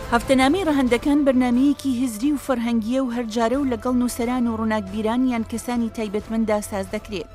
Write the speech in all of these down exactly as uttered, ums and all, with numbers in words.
هەفتەنامەی ڕەهەندەکان بەرنامەیەکی هزری و فەرهەنگیە و هەرجارە و لەگەڵ نووسەران و ڕووناکبیران یان کەسانی تایبەتمەندا ساز دەکرێت.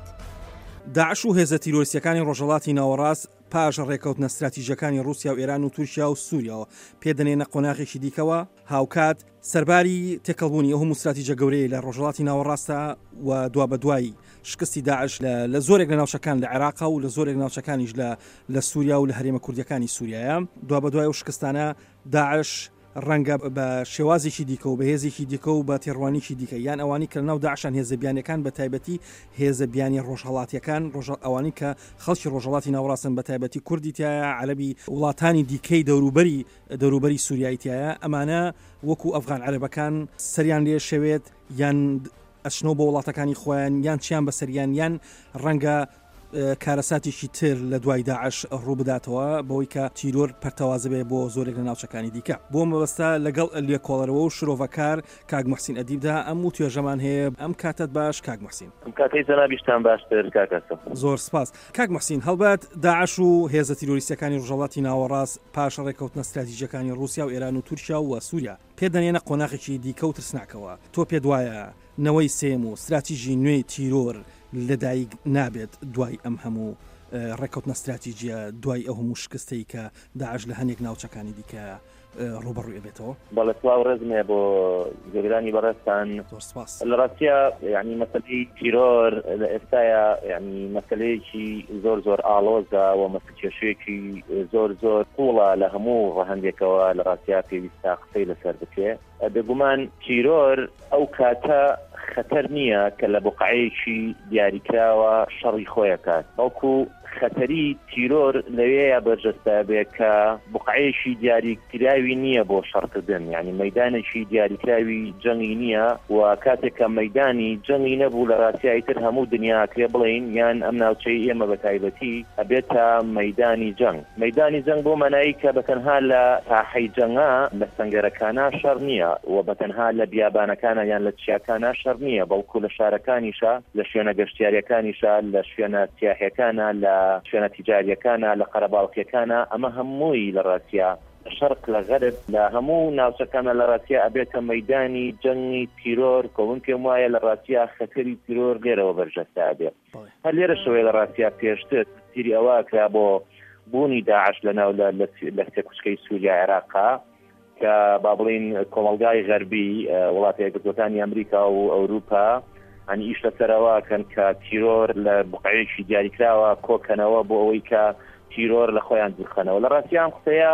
داعش و هێزە تیرۆریستیەکانی ڕۆژهەڵاتی ناوەڕاست پاش ڕێکەوتنە استراتیژیەکانی رووسیا و ئێران و تورکیا و سووریاوە پێدەنێنە قۆناغێکی دیکەوە هاوکات سەرباری تێکەڵبوونی ئەو هەموو استراتیژە گەورەی لە ڕۆژهەڵاتی ناوەڕاستە و دوا بە دوایی شکستی داعش لە زۆرێک لە ناوچەکان لە عێراقا و لە زۆرێک ناوچەکانیش لە سووریا و لە هەرێمە کوردیەکانی سووریایە. دوا بە دوای و شکستانە داعش ڕەنگە بە شێوازێکی دیکە و بە هێزێکی دیکە و بە تێڕوانیکی دیکە یان ئەوانی کە ناو داعشان هێزە بیانیەکان بە تایبەتی هێزە بیانی ڕۆژهەڵاتیەکان ڕۆژ ئەوانی کە خەڵکی ڕۆژهەڵاتی ناوەڕاستن بە تایبەتی کوردی تایە عەرەبی وڵاتانی دیکەی دەوروبەری دەوروبەری سووریایی تایە ئەمانە وەکو ئەفغان عەرەبەکان سەریان لێ شەوێت یان ئەچنەوە بە وڵاتەکانی خۆیان یان چیان بەسەریان یان ڕەنگە کارەساتێکی تر لە دوای داعش ڕوو بداتەوە بەوەی کە تیرۆر پەرتەوازە بێ بۆ زۆرێک لە ناوچەکانی دیکە. بۆ مەبەستا لەگەڵ لێکۆڵەرەوە و شرۆڤەکار کاک موحسین ئەدیبدا ئەم و توێژەمان هەیە. ئەم کاتت باش کاک موحسین. ئەم کاتەی جەنابیشتان باشتر کاکەسە. زۆر سپاس. کاک موحسین هەڵبەت داعش و هێزە تیرۆریستیەکانی ڕۆژهەڵاتی ناوەڕاست پاش ڕێکەوتنە استراتیژیەکانی رووسیا و ئێران و تورکیا و سووریا پێدەنێنە قۆناغێکی دیکە و ترسناکەوە. تۆ پێت وایە نەوەی سێم و استراتیژی نوێی تیرۆر لەدایک نابێت دوای ئەم هەموو ڕێکەوتنە استراتیژیە دوای ئەو هەموو شکستەی کە داعش لە هەنێک ناوچەکانی دیکە ڕوبەڕووی بێتەوە؟ بەڵێ سڵاو ڕێزمێ بۆ گەگرانی بەڕێستان. لە ڕاستیە یعنی مەسەلەی تیرۆر لە ئێستاە یعنی مەسەلەیەکی زۆر زۆر ئاڵۆزە و مەسەلکێشەیەکی زۆر زۆر قوڵە لە هەموو ڕەهەندێکەوە لە ڕاستیا پێویستە قسەی لەسەر بکرێ. بێگومان تیرۆر ئەو کاتە خەتەر نییە کە لە بوقعەیەکی دیاریکراوە شەڕی خۆیەکات، بەڵکو خەتەری تیرۆر لەوەیە بەرجەستە بێ کە بوقعەیەکی دیاریکراوی نییە بۆ شەڕکردن، یعنی مەیدانێکی دیاریکراوی جەنگی نییە و کاتێک کە مەیدانی جەنگی نەبوو لە ڕاستیایی تر هەموو دنیا کرێ بڵین یان ئەم ناوچەی ئێمە بە تایبەتی ئەبێتە مەیدانی جەنگ. مەیدانی جەنگ بۆ مەنایی کە بەتەنها لە ساحەی جەنگا لە سەنگەرەکانە شەڕ نییە و بەتەنها لە بیابانەکانە یان لە چیاکانە شەڕ نییە، بەڵکو لە شارەکانیشە، لە شوێنە گەشتیاریەکانیشە، لە شوێنە سیاحیەکانە، لە شوێنە تیجاریەکانە، لە قەرەباڵغیەکانە. ئەمە هەمووی لە ڕاستیە شەرق لە غەرب لە هەموو ناوچەکانە لە ڕاستیە ئەبێتە مەیدانی جەنگی تیرۆر کە من پێم وایە لە ڕاستیە خەتەری تیرۆر لێرەوە بەرجەستا بێت. هەر لێرە شەوەی لە ڕاستیە پێشتر تیری ئەوە کرا بۆ بوونی داعش لەناو لە سێ کوچکەی سووریا عێراقا کە با بڵین کۆمەڵگای غەربی وڵاتی یەکگرتووەکانی ئەمریکا و ئەوروپا ئەنی ئیش لەسەرەوەکەن کە تیرۆر لە بوقعەیەکی دیاریکراوە کۆکەنەوە بۆ ئەوەی کە تیرۆر لە خۆیان دوورخەنەوە. لە ڕاستی ئەم قسەیە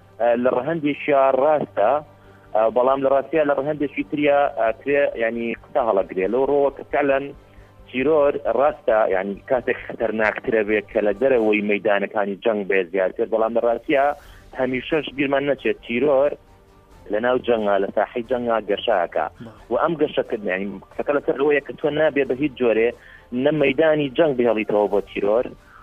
لە ڕەهەندێکیە ڕاستە، بەڵام لە ڕاستیە لە ڕەهەندێکی تریە کرێ ینی قسە هەڵەگرێ لەو ڕۆوە کە فعلاً تیرۆر ڕاستە ینی کاتێک خەتەرناکترە بێت کە لە دەرەوەی مەیدانەکانی جەنگ بێت زیاتر، بەڵام لە ڕاستیە هەمیشەش بیرمان نەچێت تیرۆر لەناو جەنگا لە ساحەی جەنگا گەشاکە و ئەم گەشەکردن ینی قسەکە لەسەر ئەوەیە کە تۆ نابێت بە هیچ جۆرێ نە مەیدانی جەنگ بهێڵیتەوە بۆ تیرۆر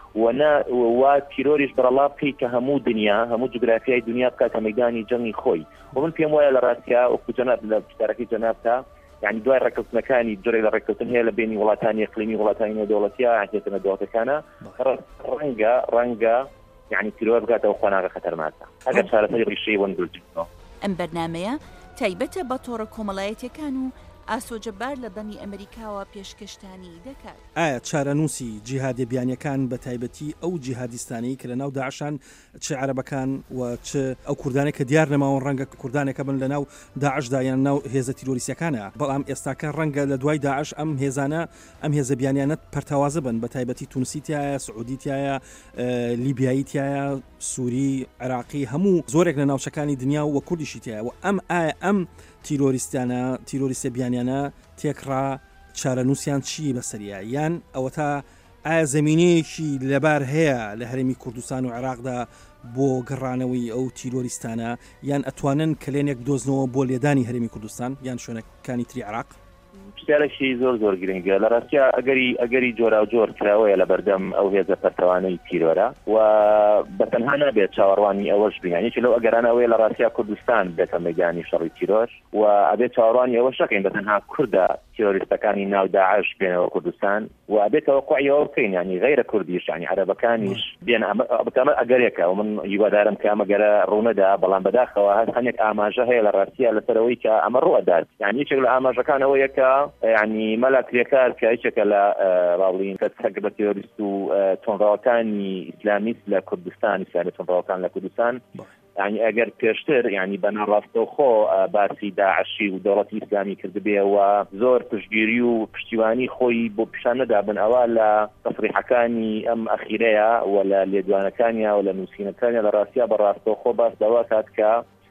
وا تیرۆریش بەرەڵا بکەیت کە هەموو دنیا هەموو جوگرافیای دنیا بکاتە مەیدانی جەنگی خۆی. و من پێم وایە لە ڕاستیە وەکو جەناب لە پرسیارەکەی جەنابتە یعنی دوای ڕێکەوتنەکانی جۆرێک لە ڕێکەوتن هەیە لە بینی وڵاتانی ئیقلیمی وڵاتانی نێودەوڵەتیە یانکێتە دەوڵەتەکانە ڕەنگە ڕەنگە یعنی تیرۆر بگاتەوە خۆناغە خەتەرناکە ئەگەر چارەسەری ڕیشەی وەندورجێتەوە. ئەم بەرنامەیە تایبەتە بە تۆڕە کۆمەڵایەتیەکان و ئاسۆجەبار لە دەمی ئەمریکاوە پێشکەشتانی دەکات. ئایا چارەنووسی جیهادی بیانیەکان بە تایبەتی ئەو جیهادیستانی کە لە ناو داعشان چ عەرەبەکان و چ ئەو کوردانێک کە دیار نەماون ڕەنگە کوردانێکە بن لە ناو داعشدا یان ناو هێزە تیرۆریستیەکانە، بەڵام ئێستاکە ڕەنگە لە دوای داعش ئەم هێزانە ئەم هێزە بیانیانە پەرتەوازە بن بە تایبەتی تونسیتیایە، سعودیتیایە، لیبیاییتیایە، سووری، عێراقی، هەموو زۆرێک لە ناوچەکانی دنیا و کوردیشیتیایە و ئەم ئایا ئەم تیرۆریستیانە تیرۆریستە بیانیانە تێکڕا چارەنووسیان چی بەسەریە یان ئەوە تا ئایا زەمینەیەکی لەبار هەیە لە هەرێمی کوردستان و عێراقدا بۆ گەڕانەوەی ئەو تیرۆریستانە یان ئەتوانن کلێنێک بدۆزنەوە بۆ لێدانی هەرێمی کوردستان یان شوێنەکانی تری عێراق؟ پرسیارێکی زۆر زۆر گرنگە لە ڕاستیە ئەگەری ئەگەری جۆرا و جۆر کراوەیە لە بەردەم ئەو هێزە پەرتەوانەی تیرۆرە و بەتەنها نابێت چاوەڕوانی ئەوەش بینیانێکی لەو ئەگەرانەوەی لە ڕاستیە کوردستان بێتە مەیدانی شەڕی تیرۆر و ئەبێت چاوەڕوانی ئەوەش دەکەین بەتەنها کوردە تیرۆریستەکانی ناو داعش بێنەوە کوردستان و ئەبێتەوە قوعیەوە بکەین ینی غیرە کوردیش ینی عەرەبەکانیش بێن ئەمە ئەگەرێکە و من هیوادارم کە ئەمەگەرە ڕوونەدا بەڵام بەداخەوە هەر هەنێک ئاماژە هەیە لە ڕاستیە لەسەرەوەی کە ئەمە ڕوەدات یعنی یەکێک لە ئاماژەکانەوە یەکە ینی مەلا کرێکار کە هیچێکە لە ڕاوڵین کە سەگ بە تیرۆریست و تۆنڕاوەکانی ئیسلامیست لە کوردستان ئیسلامی تۆنڕاوەکان لە کوردستان يعني ئەگەر پێشتر ینی بەناڕاستەوخۆ باسی داعشی و دەوڵەتی ئیسلامی کردبێەوە زۆر پشتگیری و پشتیوانی خۆی بۆ پیشان نەدابن ئەوە لە تەفریحەکانی ئەم ئەخیرەیە و لە لێدوانەکانیا و لە نووسینەکانیا لە ڕاستیا بەڕاستەوخۆ باس دەوا کات کە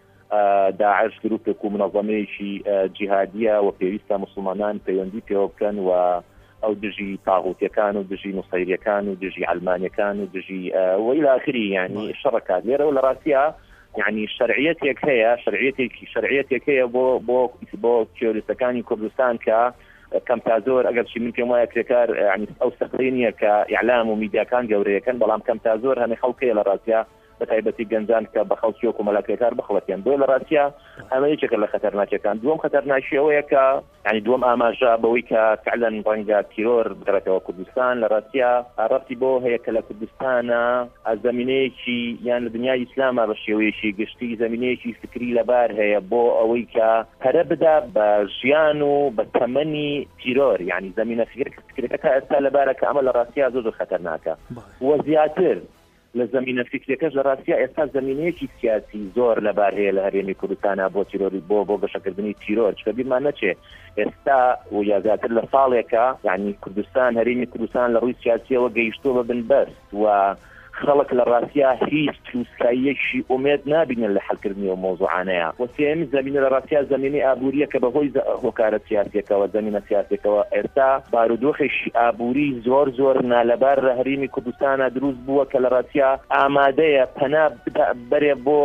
داعش گروپێک و منەظەمەیەکی جیهادیە و پێویستە موسڵمانان پەیوەندی پێوە بکەن و ئەو دژی تاغوتیەکان و دژی نوسەیریەکان و دژی ئەلمانیەکان و دژی وإلى آخره يعني شەڕەکات لێرە و لە ڕاستیە يعني شرعيتك هي شرعيتك شرعيتك هي بو بو بو تيوريستەکانی کوردستان کە کەم تا زۆر ئەگەر چی من پێم وایە کرێکار يعني ئەو سەقرینیە کە ئیعلام و میدیاکان گەورەیەکەن بەڵام کەم تا زۆر هەمێ خەڵکەیە لە ڕاستیە بە تایبەتی گەنجان کە بە خەڵکی وەکو مەلاکێکار بخڵەتیان بۆ لە ڕاستیە ئەمە یەکێکە لە خەتەرناکیەکان دووەم خەتەرناکی ئەوەیە کە يعني دووەم ئاماژە بەوەی کە فعلا ڕەنگە تیرۆر بگەڕێتەوە کوردستان لە ڕاستیە ڕەتی بۆ هەیە کە لە کوردستانە زەمینەیەکی یان لە دنیای ئیسلامە بە شێوەیەکی گشتی زەمینەیەکی فکری لەبار هەیە بۆ ئەوەی کە پەرە بدا بە ژیان و بە تەمەنی تیرۆر يعني زەمینە فکرەکە ئێستا لەبارە کە ئەمە لە ڕاستیە زۆر خەتەرناکە و زیاتر لە زمینە فکرەکەش لە ڕاستیە ئێستا زمینەیەکی سیاسی زۆر لەبار هەیە لە هەرێمی کوردستانە بۆ تیرۆری بۆ بۆ گەشەکردنی تیرۆر چکە بیرمان نەچێ ئێستا و یا زیاتر لە ساڵێکە یعنی کوردستان هەرێمی کوردستان لە ڕووی سیاسیەوە گەیشتووە بە بنبەست و خەڵک لە ڕاستیە هیچ تووسکاییەکی ئومێد نابینن لە حەلکردنی و مۆزوعانەیە و سێمی زمینە لە ڕاستیە زمینی ئابووریە کە بەهۆی هۆکارە سیاسیەکەوە زمینە سیاسیەکەوە ئێستا بارودۆخێکی ئابووری زۆر زۆر نالەبار لە هەرێمی کوردستانە دروست بووە کە لە ڕاستیە ئامادەیە پەنا بەرێ بۆ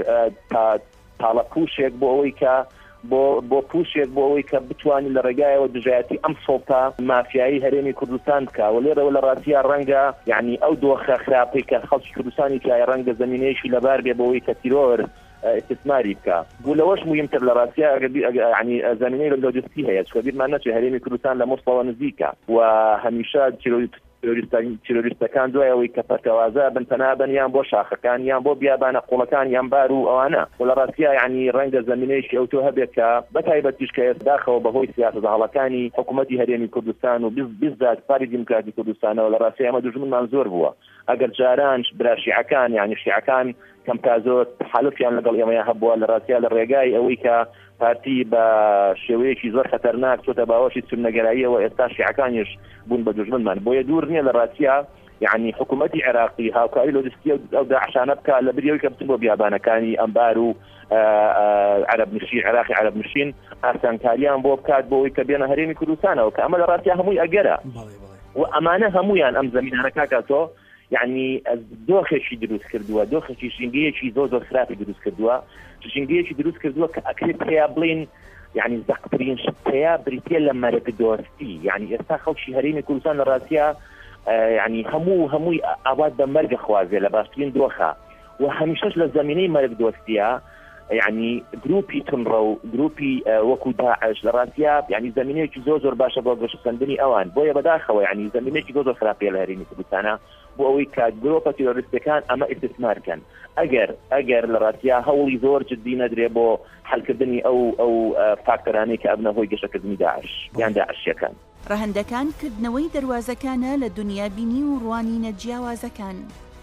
تاڵە پوشێک بۆ ئەوەی کە بۆ بۆ پوشێک بۆ ئەوەی کە بتوانین لە ڕێگایەوە دژایەتی ئەم سۆڵتا مافیایی هەرێمی کوردستان بکە و لێرەوە لە ڕاستیە ڕەنگە یعنی ئەو دۆخە خراپەی کە خەڵکی کوردستانی تایە ڕەنگە زمینەیەکی لەبار بێ بۆ ئەوەی کە تیرۆر استثماری بکە بۆ لەوەش مهمتر لە ڕاستیە ینی زمینەی لە لۆجستی هەیە چکە بیرمان نەچێ هەرێمی کوردستان لە مۆسڵەوە نزیکە و هەمیشە تیرۆریستەکان دوایەوەی کە پەرتەوازە بن پەنابن یان بۆ شاخەکان یان بۆ بیابانە قوڵەکان یان بار و ئەوانە و لە ڕاستیە یعنی ڕەنگە زمینەیەکی ئەو تۆ هەبێت کە بەتایبەتیش کە ئێستاخەوە بەهۆی سیاسەت هەڵەکانی حکوومەتی هەرێمی کوردستان و بیزداد پاری دیموکراتی کوردستانەوە لە ڕاستیە ئەمە دوژمنمان زۆر بووە ئەگەر جاران برا شیعەکان یعنی شیعەکان کەم تا زۆر حەلفیان لەگەڵ ئێمەیە هەبووە لە ڕاستیە لە ڕێگای ئەوەی کە پارتی بە شێوەیەکی زۆر خەتەرناک چۆتە باوەشی سونەگەراییەوە ئێستا شیعەکانیش بوون بە دوژمنمان بۆیە دوور نییە لە ڕاستیە یعنی حکوومەتی عێراقی هاوکاری لۆجستیە ئەو داعشانە بکە لە بریەوەی کە بچن بۆ بیابانەکانی ئەمبار و عەرەب نشین عێراقی عەرەب نشین ئاسانکاریان بۆ بکات بۆ ئەوەی کە بێنە هەرێمی کوردستانەوە کە ئەمە لە ڕاستیە هەمووی ئەگەرە و ئەمانە هەمویان ئەم زەمینانە کاکاتۆ يعني دۆخێکی دروست کردووە دۆخێکی ژینگەیەکی زۆر زۆر خراپی دروست کردووە ژینگەیەکی دروست کردووە کە ئەکرێت پێیا بڵین يعني زەقترین شتەیە بریتە لە مەرگ دۆستی يعني ئێستا خەڵکی هەرێمی کوردستان لە ڕاستیە يعني هەموو هەمووی ئاوات بە مەرگە خوازێ لە باشترین دۆخە و هەمیشەش لە زمینەی مەرگ دۆستیە يعني جروبی تنڕە و گروپی وەکو داعش لە ڕاستیە يعني زمینەیەکی زۆر زۆر باشە بۆ گەشتسەندنی ئەوان بۆیە بەداخەوە يعني زمینەیەکی زۆر زۆر خراپەیە لە هەرێمی کوردستانە بۆ ئەوەی کە گرۆپە تیرۆریستەکان ئەمە ئیستثمارکەن ئەگەر ئەگەر لە ڕاستیە هەوڵی زۆر جدی نەدرێ بۆ حەلکردنی ئەو ئەو فاکتەرانەی کە ئەبنە هۆی گەشەکردنی داعش یان داعشیەکان ڕەهەندەکان کردنەوەی دەواازەکانە لە دنیا بینی و ڕوانینە جیاوازەکان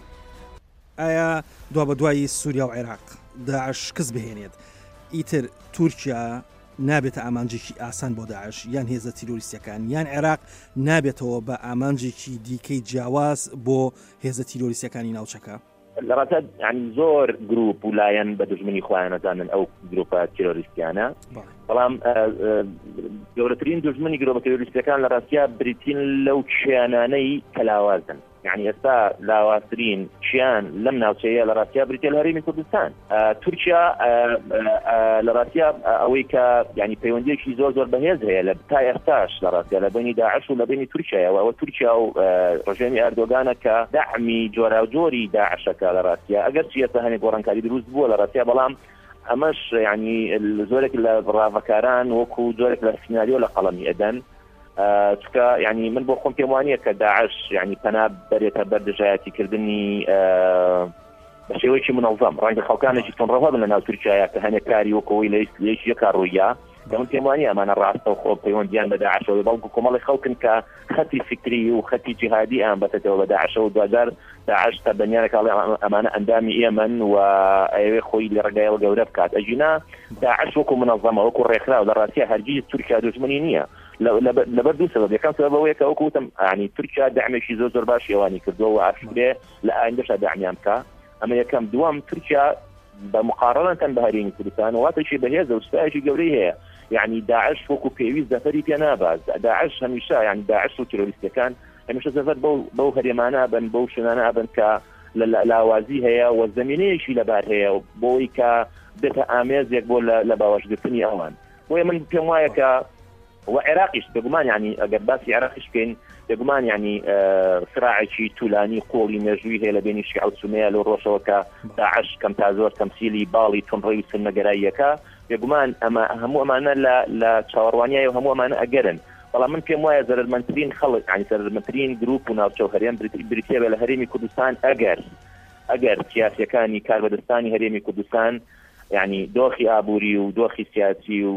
ئایا دوا بە دوای سووریا و عێراق داعش کەس بهێنێت ئیتر تورکیا نابێتە ئامانجێکی ئاسان بۆ داعش یان هێزە تیرۆریستەکان یان عێراق نابێتەوە بە ئامانجێکی دیکەی جیاواز بۆ هێزە تیرۆریستەکانی ناوچەکە لە ڕاستە يعني زۆر گروپ و لایەن بە دژمنی خۆیان نەزانن ئەو گروپە تیرۆریستیانە بەڵام گەورەترین دژمنی گرۆپە تیرۆریستەکان لە ڕاستیە بریتین لەو کیانانەی کە لاوازن يعني ئێستا لاوازترین چیان لەم ناوچەیە لە ڕاستیە بریتە لە هەرێمی کوردستان تورکیا لە ڕاستیە ئەوەی کە يعني پەیوەندیەکی زۆر زۆر بەهێز هەیە لە تا ئێستاش لە ڕاستیە لە بینی داعش و لە بینی تورکیایەوە ئەوە تورکیا و ڕژێمی ئەردۆگانە کە دەعمی جۆرا و جۆری داعشەکە لە ڕاستیە ئەگەر چیەتە هەنێک گۆڕانکاری دروست بووە لە ڕاستیە بەڵام ئەمەش ینی زۆرێک لە ڕاڤەکاران وەکو زۆرێک لە سیناریۆ لە قەڵەمی ئەدەن چکە ینی من بۆ خۆم پێم وانییە کە داعش ینی پەنا بەرێتە بەردەژایەتیکردنی بە شێوەیەکی منەڵزەم ڕەنگە خەڵکانێکی تونڕەوە بن لە ناو تورکیایە کە هەنێک کاری وەکەوەی لەیش یەکا ڕوویە کە من پێم وانییە ئەمانە ڕاستە و خۆ پەیوەندیان بە داعشەوە بەڵکو کۆمەڵی خەڵکن کە خەتی فکری و خەتی جیهادی ئەیان بەتەوە بە داعشەوە دوجار داعش تا بەنیانێکڵ ئەمانە ئەندامی ئێمن و ئەوێ خۆی لە ڕێگایەوە گەورە بکات ئەژینا داعش وەکو منەظەمە وەکو ڕێکخرا و لە ڕاستیە هەرگیز تورکیا دژمنی نییە لەبەر دوو سەبەب یەکەم سەبەبەوەیە کە وەکو وتم ینی تورکیا داعمێکی زۆر زۆر باش ئێوانی کردووە و ئاشکرێ لە ئایندەشا داعمیان بکە ئەمە یەکەم دووەم تورکیا بە مقارنە بە هەرێمی کوردستان واتەشی بەهێزە و ستایشی گەورەی هەیە يعني داعش وەکو پێویست زەفەری پێ نابات داعش هەمیشە يعني داعش و تیرۆریستەکان هەمیشە زەفەر بەو هەرێمانە بن بەو شوێنانە بن کە لاوازی هەیە و زەمینەیەکی لەبار هەیە بۆی کە بێتە ئامێزێک بۆ لە باوەشگرتنی ئەوان بۆیە من پێم وایە کە و عێراقیش بێگومان يعني ئەگەر باسی عێراقیش بکەین بێگومان يعني صراعێکی توولانی قۆڵی مێژووی هەیە لە بینی شیعە و سوننیە لەو ڕۆژەوە کە داعش کەم تا زۆر تەمسیلی باڵی تونڕەوی و سنەگەراییەکە بێگومان ئەمە هەموو ئەمانە لە چاوەڕوانیای و هەموو ئەمانە ئەگەرن بەڵام من پێم وایە زەرمەندترین خەڵک ینی زەرمەندترین گروپ و ناوچە و هەرێم بریتیە بێ لە هەرێمی کوردستان ئەگەر ئەگەر سیاسیەکانی کاربەدەستانی هەرێمی کوردستان يعني دۆخی ئابووری و دۆخی سیاسی و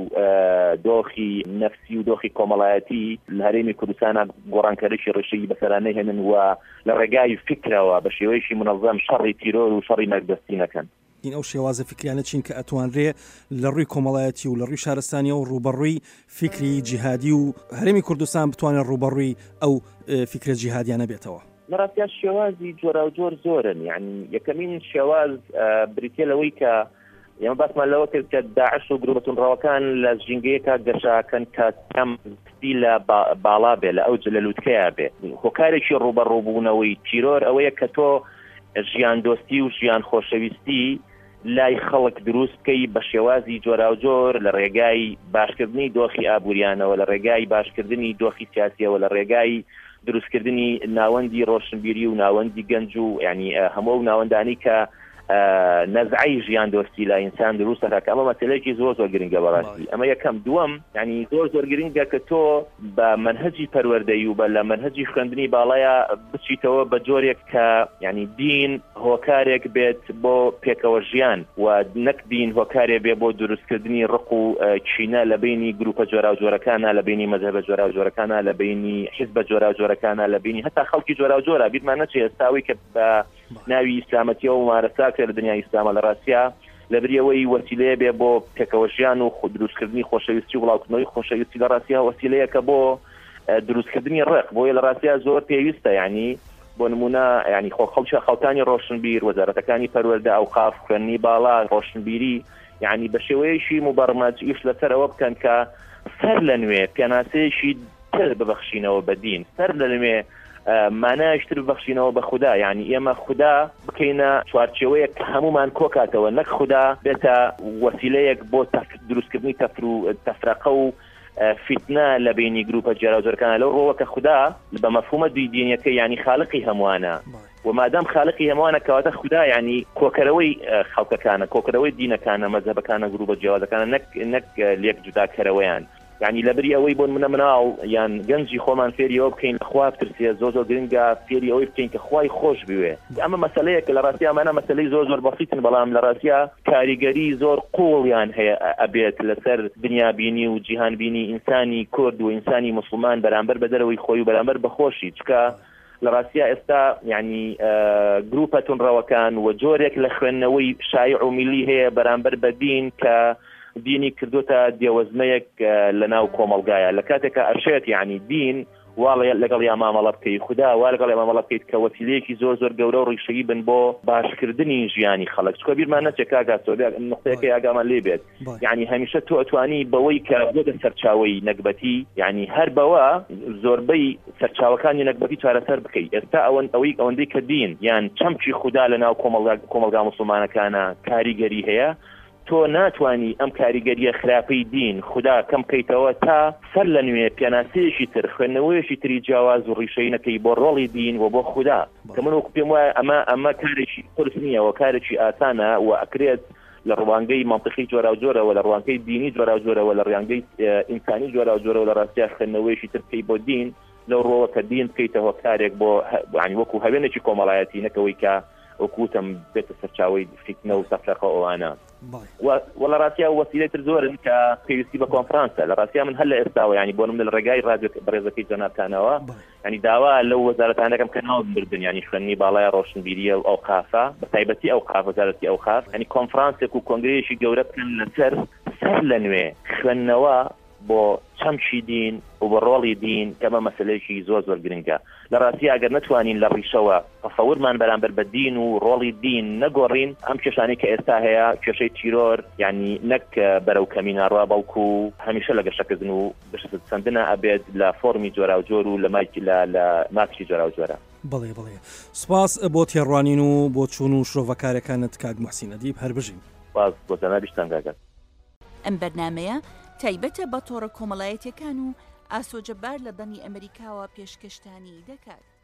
دۆخی نەفسی و دۆخی کۆمەڵایەتی لە هەرێمی کوردستانە گۆڕانکاریی ڕێشەی بەسەرانەی هێنن و لە ڕێگای فکرەوە بە شێوەیەکی منەظەم شەڕی تیرۆر و شەڕی مەکدەستی نەکەن این ئەو شێوازە فکریانە چین کە ئەتوانرێ لە ڕووی کۆمەڵایەتی و لە ڕووی شارستانیە و ڕوبەڕووی فکری جیهادی و هەرێمی کوردستان بتوانێت ڕوبەڕووی ئەو فکرە جیهادیانە بێتەوە لەڕاستیان شێوازی جۆرا و جۆر زۆرن یعنی یەکەمین شێواز بریتیە لەوەی کە ئێمە باسمان لەوە کرد کە داعش و گروپە تونڕەوەکان لە ژینگەیەکە گەشاکەن کە کەمستی لە باڵا بێ لە ئەو جلە لووتکەیە بێ هۆکارێکی ڕوبەڕووبوونەوەی تیرۆر ئەوەیە کە تۆ ژیان دۆستی و ژیان خۆشەویستی لای خەڵک دروست بکەی بە شێوازی جۆرا و جۆر لە ڕێگای باشکردنی دۆخی ئابووریانەوە لە ڕێگای باشکردنی دۆخی سیاسیەوە لە ڕێگای دروستکردنی ناوەندی ڕۆشنبیری و ناوەندی گەنج و ینی هەموو ناوەندانی کە نەزعی ژیان دۆستی لە ئینسان دروستە کە ئەمە مەسەلەیەکی زۆر زۆر گرنگە بەڕاستی ئەمە یەکەم دووەم ینی زۆر زۆر گرنگە کە تۆ بە منهەجی پەروەردەی و بە لە منهەجی خوێندنی باڵایە بچیتەوە بە جۆرێک کە ینی دین هۆکارێک بێت بۆ پێکەوە ژیان و نەک دین هۆکارێ بێ بۆ دروستکردنی ڕق و چینە لە بینی گروپە جۆرا و جۆرەکانە لە بینی مەذهبە جۆرا و جۆرەکانە لە بینی حیزبە جۆرا و جۆرەکانە لە بینی هەتا خەڵکی جۆرا و جۆرە بیرمان نەچێ ئێستاوی کە بە ناوی ئیسلامەتیەوە و مارەساکە لە دنیای ئیسلامە لە ڕاستیە لە بریەوەی وەسیلەیە بێ بۆ پێکەوە ژیان و دروستکردنی خۆشەویستی و وڵاوکردنەوەی خۆشەویستی لە ڕاستیە وەسیلەیە کە بۆ دروستکردنی ڕێک بۆیە لە ڕاستیە زۆر پێویستە ینی بۆ نمونە ینی خۆ خەڵکی خەڵکانی ڕۆشنبیر وەزارەتەکانی پەروەردە ئەو قاف خوێندنی باڵا ڕۆشنبیری ینی بە شێوەیەشی مبەرمەج ئیش لەسەرەوە بکەن کە سەر لە نوێ پێناسەیەشی تر ببەخشینەوە بە دین سەر لە نوێ مانایشتر ببەخشینەوە بە خوددا یعنی ئێمە خوددا بکەینە چوارچێوەیەک هەمومان کۆکاتەوە نەک خوددا بێتە وەسیلەیەک بۆ دروستکردنی تەفر و تەفرەقە و فتنە لە بینی گروپە جۆرا و جۆرەکانە لەو ڕۆوە کە خوددا بە مەفهومە دوی دینیەکە یعنی خالقی هەمووانە و مادام خالقی هەمووانە کەواتە خوددا یعنی کۆکەرەوەی خەڵکەکانە کۆکەرەوەی دینەکانە مەذهبەکانە گروپە جیاوازەکانە نەک نەک لێک جوداکەرەوەیان يعني لبري أوي بون من مناو يعني جنجي خوان فيري أو بكين أخوات ترسي زوزو جرينجا فيري أوي بكين كخواي خوش بيوه أما مسألة كلاراسيا ما أنا مسألة زوزو بسيط بلام لاراسيا كاريجري زور قول يعني هي أبيت لسر دنيا بيني وجهان بيني إنساني كرد وإنساني مسلمان برامبر بدروي خوي برامبر بخوشي تكا لراسيا استا يعني آه جروبة روكان وجورك لخوانوي شايع وملي هي برامبر بدين ك دینی کردوتە دیێوەزمەیەک لەناو کۆمەڵگایە لە کاتێکە ئەشێت یعنی دین واڵە لەگەڵ یا مامەڵە بکەی خوددا وا لەگەڵ مامەڵە بکەیت کە وەسیلەیەکی زۆر زۆر گەورە و ڕیشەیی بن بۆ باشکردنی ژیانی خەڵک چکە بیرمان نەچێت کاگات نقطەیەکە یاگامان لێ بێت یعنی هەمیشە تۆ ئەتوانی بەوەی کە بۆتە سەرچاوەی نەکبەتی یعنی هەر بەوە زۆربەی سەرچاوەکانی نەکبەتی چارەسەر بکەیت ئێستا ئەوەن ئەوەی ئەوەندەی کە دین یان چەمکی خوددا لەناو کۆمەلگا مسلمانەکانە کاریگەری هەیە تۆ ناتوانی ئەم کاریگەریە خراپەی دین خوددا کەم بکەیتەوە تا سەر لە نوێ پێناسەیەشی تر خوێندنەوەیەشی تری جیاواز و ڕیشەی نەکەی بۆ ڕۆڵی دین و بۆ خوددا کە من وەکو پێم وایە ئەمە ئەمە کارێکی قورس نییە و کارێکی ئاسانە و ئەکرێت لە ڕوانگەی منطقی جۆرا و جۆرەوە لە ڕوانگەی دینی جۆرا و جۆرەوە لە ڕوانگەی ئینسانی جۆرا و جۆرەوە لە ڕاستیە خوێندنەوەیشی تر پێی بۆ دین لەو ڕۆوە کە دین بکەیتەوە کارێک بۆ ینی وەکو هەوێنێکی کۆمەڵایەتی نەکەوەی کە وەکوتم بێتە سەرچاوی فیتنە و تەفرەقە ئەوانە وە لە ڕاستیە وەسیلەی تر زۆرن کە پێویستی بە کۆنفرانسە لە ڕاستیە من هەر لە ئێستاوە ینی بۆ من لە ڕێگای ڕادیۆ بەڕێزەکەی جەنابتانەوە ینی داوا لەو وەزارەتانەکەم کە ناو بردن ینی خوێندنی باڵای ڕۆشنبیریە و ئەو قافە بە تایبەتی ئەو قاف وەزارەتی ئەو قاف ینی کۆنفرانسێک و کۆنگرەیەکی گەورە بکەن لەسەر سەر لە نوێ خوێندنەوە بۆ چەمشی دین و بە ڕۆڵی دین کەمە مەسلەیەکی زۆر زۆر گرنگە لە ڕاستی ئەگەر نتوانین لە ڕیشەوە تەسەورمان بەرامبەر بە دین و ڕۆڵی دین نەگۆڕین ئەم کێشانەی کە ئێستا هەیە کێشەی تیرۆر یعنی نەک بەرەو کەمینەڕوا بەڵکو هەمیشە لە گەشەکردن و گەشتسەندنە ئەبێت لە فۆرمی جۆرا و جۆر و لە مایکی لە ماچی جۆرا و جۆرە. بڵێ بڵێ سپاس بۆ تێڕوانین و بۆ چوون و شرۆڤەکارەکانت کاک موحسین ئەدیب هەر بژین. سپاس بۆ جەنابیشتان کاکە. ئەم بەرنامەیە تایبەتە بە تۆڕە کۆمەڵایەتیەکان و ئاسۆجەبار لە دەنی ئەمریکاوە پێشکەشتانی دەکات.